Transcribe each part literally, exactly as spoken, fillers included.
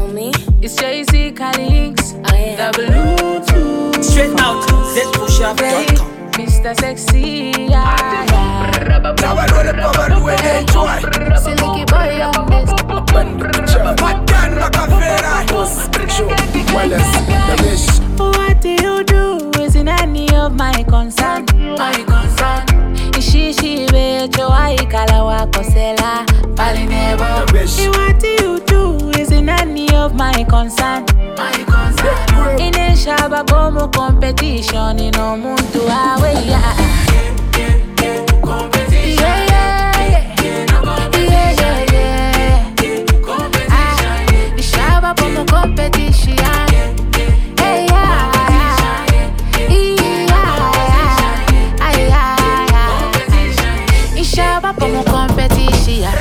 me? It's Jay-Z Calix. Oh yeah. The Bluetooth. Straight out, z push up dot com. Mister Sexy. Yeah, yeah. Now I know the power to enjoy. Silky boy on this. But then like a fair What do you do isn't any of my concern. My concern. Ishi shi becho aikala wako sela pali nebo. What do you do isn't any of my concern. My concern. Ineshaba como competition ino muntu awe ya. Competition. Yeah, yeah, yeah. Yeah, yeah, yeah. Competition. Ishaba como competition. Hey, yeah. Ishaba como competition.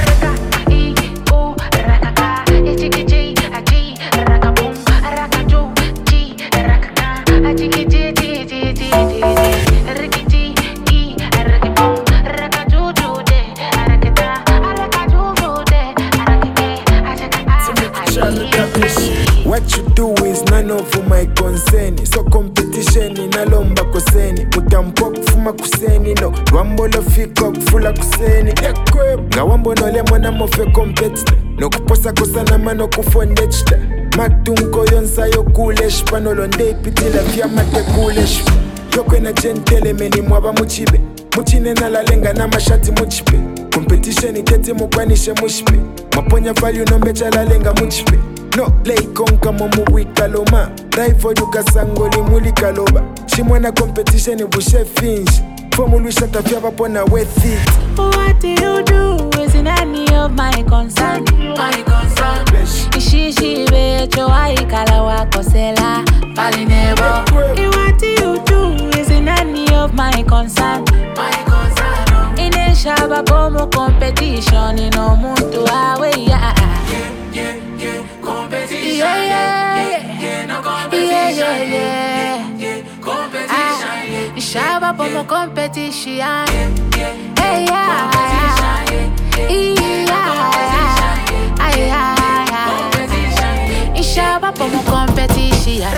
What you do is none of my concern. So competition inalomba kuseni. Mutampo kufuma kuseni no. Wambolo fiko kufula kuseni. Nga wambono le mwana mofe competitor. No kuposa kusana mano kufondechta. Matunko yonsa yo kulesh. Panolo nde pitila vya mate kulesh. Yoko na gentele meni mwaba muchibe. Muchine na lalenga na mashati muchipe. Competition ikete mukwanishe mushipe. Maponya value no mecha lalenga muchipe. No play konka momu wikaloma. Rival yukasangoli muli kaloba. Shimwana competition ibushe finch. Formulu shata fyaba pona with it. What do you do isn't any of my concern. My concern. Ishi shi becho aikala wako sela pali nebo. What do you do isn't any of my concern. My concern. Ineshaba como competition ino muntu awe ya. Yeah, yeah, yeah. Yeah, yeah, yeah. Competition. Ishaba como competition. Hey, yeah. Yeah. Ishaba como competition.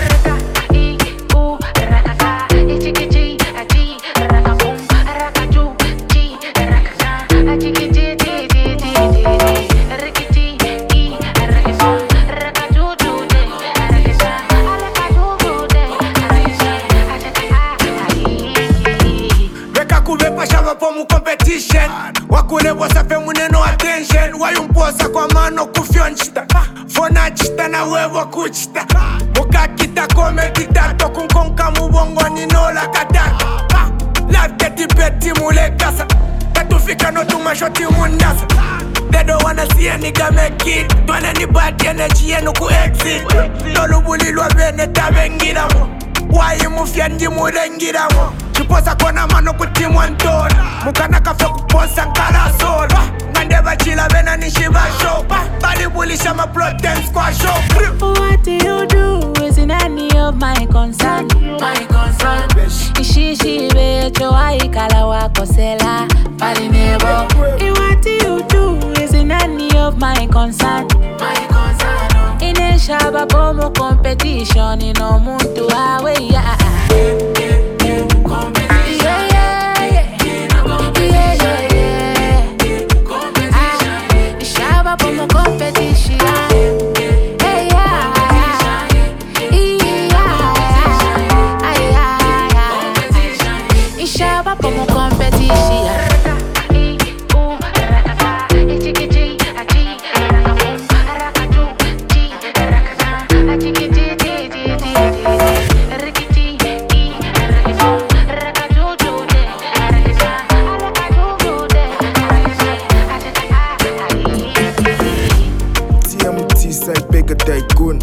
Competition. Wakule wasa fe muneno attention. Wayumposa kwa mano kufyonchita. Fona chita na wewa kuchita. Mukakita komedita. Tokunkonka mubongo ninola katata. Life geti beti mulekasa. Katufika no tumashoti mundasa. They don't wanna see a nigga make it. Don't anybody energy enu ku exit. Tolubuli lwa bene tabengira mo. Why mufyandi murengira mo. Chiposa kona mano kutimwa ntona. Mukana kafe kuposa nkala sola. Ngandeva chila bena nishiba show. Bali bulisha ma protest kwa show. What do you do isn't any of my concern. My concern. Ishi shi becho aikala wako sela pali nebo. What do you do isn't any of my concern. My concern. Ineshaba como competition ino muntu awe ya. Como competition. T M T side bega tycoon.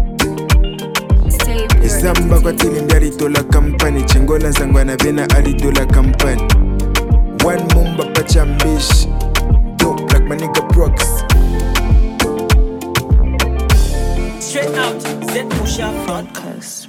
Isamba kwa tilindi alitola kampani. Chengola zangwana vena alitola kampani. One mumba pachambish. Dope like my nigga Brooks. Straight out, z push up dot com.